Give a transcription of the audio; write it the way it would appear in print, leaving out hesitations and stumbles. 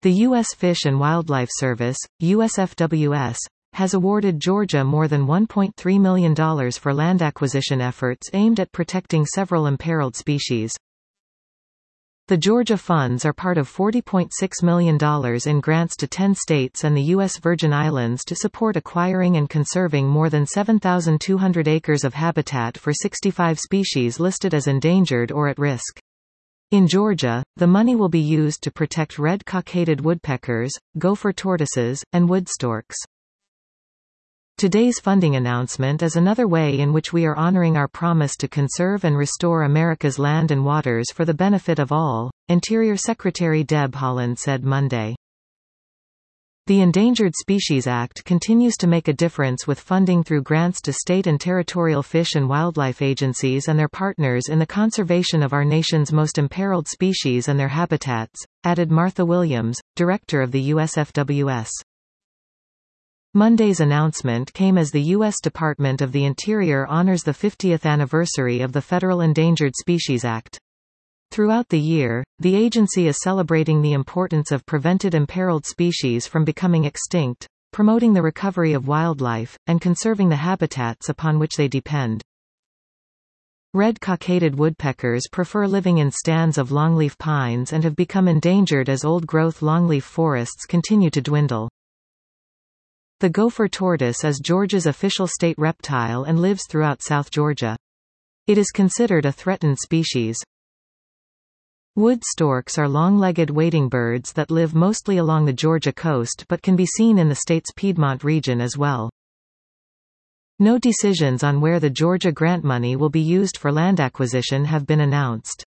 The U.S. Fish and Wildlife Service, USFWS, has awarded Georgia more than $1.3 million for land acquisition efforts aimed at protecting several imperiled species. The Georgia funds are part of $40.6 million in grants to 10 states and the U.S. Virgin Islands to support acquiring and conserving more than 7,200 acres of habitat for 65 species listed as endangered or at risk. In Georgia, the money will be used to protect red-cockaded woodpeckers, gopher tortoises, and wood storks. Today's funding announcement is another way in which we are honoring our promise to conserve and restore America's land and waters for the benefit of all, Interior Secretary Deb Haaland said Monday. The Endangered Species Act continues to make a difference with funding through grants to state and territorial fish and wildlife agencies and their partners in the conservation of our nation's most imperiled species and their habitats, added Martha Williams, director of the USFWS. Monday's announcement came as the U.S. Department of the Interior honors the 50th anniversary of the Federal Endangered Species Act. Throughout the year, the agency is celebrating the importance of prevented imperiled species from becoming extinct, promoting the recovery of wildlife, and conserving the habitats upon which they depend. Red-cockaded woodpeckers prefer living in stands of longleaf pines and have become endangered as old-growth longleaf forests continue to dwindle. The gopher tortoise is Georgia's official state reptile and lives throughout South Georgia. It is considered a threatened species. Wood storks are long-legged wading birds that live mostly along the Georgia coast but can be seen in the state's Piedmont region as well. No decisions on where the Georgia grant money will be used for land acquisition have been announced.